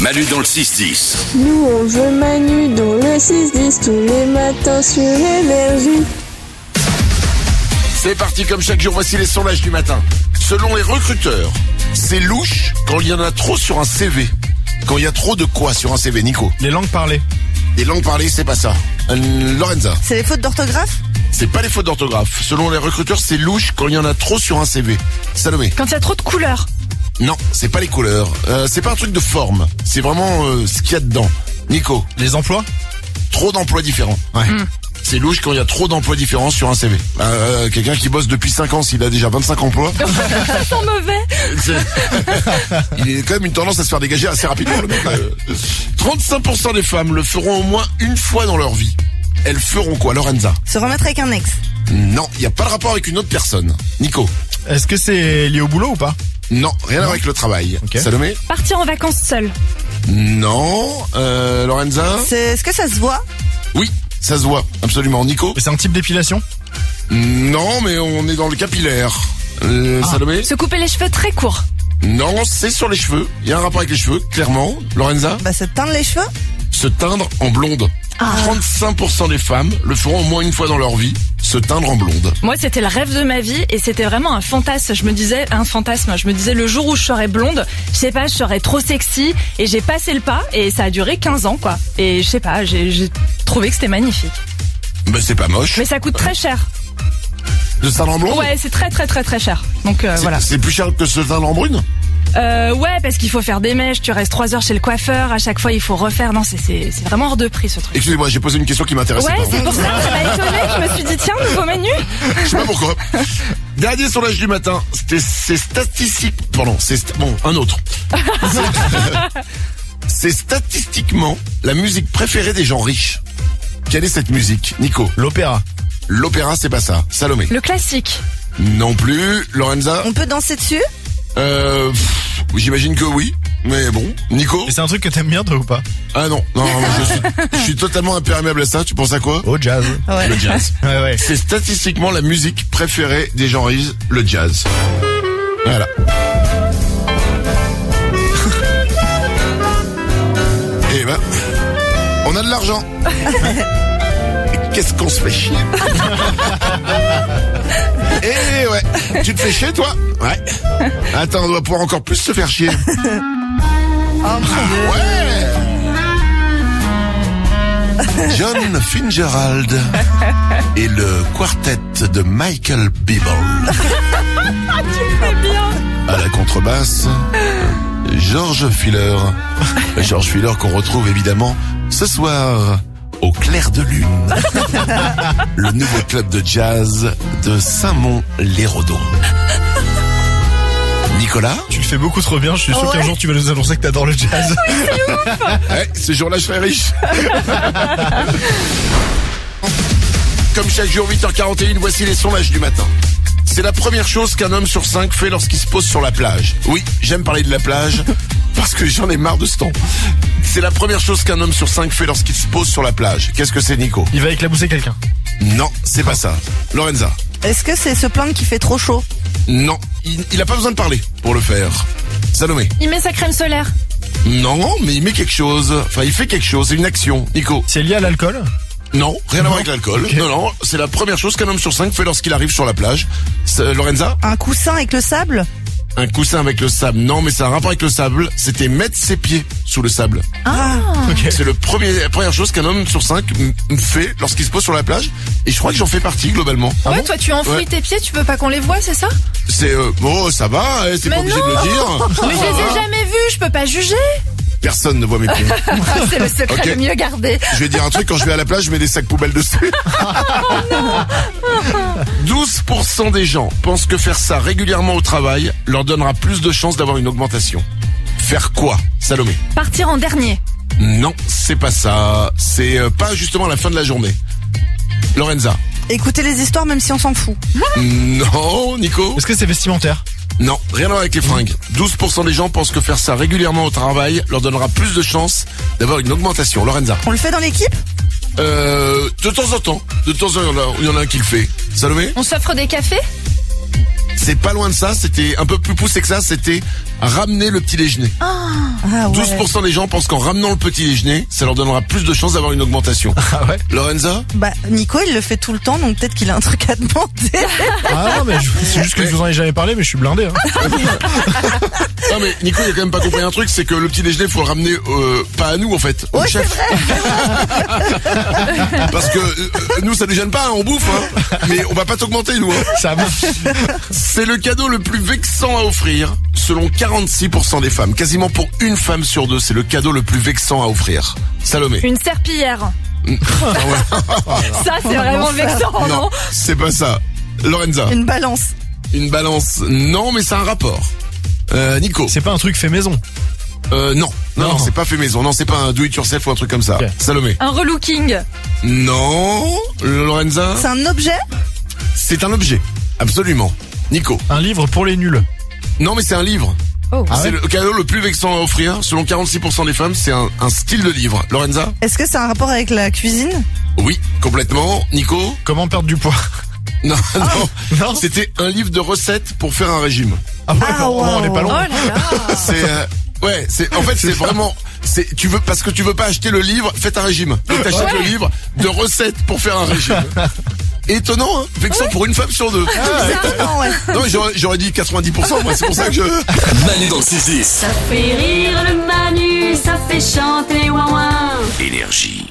Manu dans le 6-10. Nous on veut Manu dans le 6-10 tous les matins sur Énergie. C'est parti comme chaque jour, voici les sondages du matin. Selon les recruteurs, c'est louche quand il y en a trop sur un CV. Quand il y a trop de quoi sur un CV, Nico? Les langues parlées. Les langues parlées, c'est pas ça. Lorenza? C'est les fautes d'orthographe? C'est pas les fautes d'orthographe. Selon les recruteurs, c'est louche quand il y en a trop sur un CV. Salomé? Quand il y a trop de couleurs. Non, c'est pas les couleurs. C'est pas un truc de forme. C'est vraiment ce qu'il y a dedans. Nico? Les emplois. Trop d'emplois différents. Ouais. C'est louche quand il y a trop d'emplois différents sur un CV. Quelqu'un qui bosse depuis 5 ans, s'il a déjà 25 emplois. Ça sent mauvais. Il est quand même une tendance à se faire dégager assez rapidement, le mec. 35% des femmes le feront au moins une fois dans leur vie. Elles feront quoi, Lorenza? Se remettre avec un ex? Non, il n'y a pas de rapport avec une autre personne. Nico? Est-ce que c'est lié au boulot ou pas? Non, rien à voir avec le travail. Ok. Salomé? Partir en vacances seul. Non. Lorenza? Est-ce que ça se voit? Oui, ça se voit, absolument. Nico? C'est un type d'épilation? Non, mais on est dans le capillaire. Salomé? Se couper les cheveux très courts. Non, c'est sur les cheveux. Il y a un rapport avec les cheveux, clairement. Lorenza? Se teindre les cheveux? Se teindre en blonde. 35% des femmes le feront au moins une fois dans leur vie, se teindre en blonde. Moi, c'était le rêve de ma vie et c'était vraiment un fantasme. Je me disais le jour où je serai blonde, je sais pas, je serai trop sexy et j'ai passé le pas et ça a duré 15 ans, quoi. Et je sais pas, j'ai trouvé que c'était magnifique. Ben, c'est pas moche. Mais ça coûte très cher. De se teindre en blonde? Ouais, c'est très très très très cher. Donc voilà. C'est plus cher que se teindre en brune? Ouais, parce qu'il faut faire des mèches, tu restes 3 heures chez le coiffeur, à chaque fois il faut refaire. Non, c'est vraiment hors de prix ce truc. Excusez-moi, j'ai posé une question qui m'intéressait Ouais, pas. c'est pour ça, ça m'a étonné. Je me suis dit, tiens, nouveau menu. Je sais pas pourquoi. Dernier sondage du matin, c'est statistique. Pardon, un autre. C'est statistiquement la musique préférée des gens riches. Quelle est cette musique, Nico? L'opéra. L'opéra, c'est pas ça. Salomé? Le classique. Non plus. Lorenza? On peut danser dessus? J'imagine que oui. Mais bon, Nico? Et c'est un truc que t'aimes bien toi ou pas? Ah non, je suis totalement imperméable à ça. Tu penses à quoi? Au jazz. Ouais. Le jazz. Ouais. C'est statistiquement la musique préférée des gens riches, le jazz. Voilà. Et ben, on a de l'argent. Qu'est-ce qu'on se fait chier? Eh ouais, tu te fais chier toi? Ouais. Attends, on doit pouvoir encore plus se faire chier. Ouais. John Fitzgerald et le quartet de Michael Biebel. À la contrebasse, George Filler. George Filler qu'on retrouve évidemment ce soir au clair de lune. Le nouveau club de jazz de Saint-Mont-les-Rodons. Nicolas? Tu le fais beaucoup trop bien, je suis sûr qu'un jour tu vas nous annoncer que t'adores le jazz. Ouais, ce jour-là je serai riche. Comme chaque jour, 8h41, voici les sondages du matin. C'est la première chose qu'un homme sur 5 fait lorsqu'il se pose sur la plage. Oui, j'aime parler de la plage parce que j'en ai marre de ce temps. C'est la première chose qu'un homme sur 5 fait lorsqu'il se pose sur la plage. Qu'est-ce que c'est, Nico? Il va éclabousser quelqu'un. Non, c'est pas ça. Lorenza? Est-ce que c'est se plaindre qu'il fait trop chaud? Non, il a pas besoin de parler pour le faire. Salomé? Il met sa crème solaire. Non, mais il met quelque chose. Enfin, il fait quelque chose, c'est une action. Nico? C'est lié à l'alcool? Non, rien à voir avec l'alcool. Okay. Non, c'est la première chose qu'un homme sur 5 fait lorsqu'il arrive sur la plage. Lorenza? Un coussin avec le sable? Un coussin avec le sable. Non, mais c'est un rapport avec le sable. C'était mettre ses pieds sous le sable. Ok. C'est la première chose qu'un homme sur 5 fait lorsqu'il se pose sur la plage. Et je crois que j'en fais partie, globalement. Ouais, toi tu enfouis tes pieds, tu veux pas qu'on les voit, c'est ça? C'est, ça va, c'est Mais pas obligé non. de le dire. Mais je les ai jamais vus, je peux pas juger. Personne ne voit mes pieds. C'est le secret Ok. le mieux gardé. Je vais dire un truc, quand je vais à la plage, je mets des sacs poubelles dessus. 12% des gens pensent que faire ça régulièrement au travail leur donnera plus de chances d'avoir une augmentation. Faire quoi, Salomé? Partir en dernier. Non, c'est pas ça. C'est pas justement à la fin de la journée. Lorenza? Écouter les histoires même si on s'en fout. Non, Nico? Est-ce que c'est vestimentaire? Non, rien à voir avec les fringues. 12% des gens pensent que faire ça régulièrement au travail leur donnera plus de chances d'avoir une augmentation. Lorenza? On le fait dans l'équipe? De temps en temps. De temps en temps, il y en a un qui le fait. Salomé? On s'offre des cafés? C'est pas loin de ça, c'était un peu plus poussé que ça, c'était ramener le petit déjeuner. Ah ouais. 12% des gens pensent qu'en ramenant le petit déjeuner, ça leur donnera plus de chances d'avoir une augmentation. Ah ouais? Lorenza? Bah, Nico, il le fait tout le temps, donc peut-être qu'il a un truc à demander. Ah non, mais c'est juste que je vous en ai jamais parlé, mais je suis blindé. Hein. Non mais Nico, il a quand même pas compris un truc, c'est que le petit déjeuner, faut le ramener pas à nous en fait, au Ouais, c'est chef. vrai. Parce que nous ça nous gêne pas, hein, on bouffe, hein, mais on va pas t'augmenter nous. Hein. Ça marche. C'est le cadeau le plus vexant à offrir, selon 46% des femmes. Quasiment pour une femme sur deux, c'est le cadeau le plus vexant à offrir. Salomé. Une serpillière. Ça, c'est vraiment l'enfer. vexant, non? Non, c'est pas ça. Lorenza. Une balance. Une balance. Non, mais c'est un rapport. Nico. C'est pas un truc fait maison. Non, c'est pas fait maison. Non, c'est pas un do it yourself ou un truc comme ça. Ok. Salomé. Un relooking. Non. Lorenza. C'est un objet? C'est un objet. Absolument. Nico. Un livre pour les nuls. Non, mais c'est un livre. Oh. Ah C'est ouais? le cadeau le plus vexant à offrir. Selon 46% des femmes, c'est un style de livre. Lorenza. Est-ce que c'est un rapport avec la cuisine? Oui, complètement. Nico. Comment perdre du poids? Non, non. Non. C'était un livre de recettes pour faire un régime. Ah ouais, Ah, on est pas Oh loin. là là. C'est ouais, c'est vraiment tu veux parce que tu veux pas acheter le livre, faites un régime. Et t'achètes le livre de recettes pour faire un régime. Étonnant, hein, vexant pour une femme sur deux. Bizarrement, ouais. Non, mais j'aurais dit 90%, moi, c'est pour ça que je... Manu dans le 6-10. Ça fait rire le Manu, ça fait chanter ouin ouin. Énergie.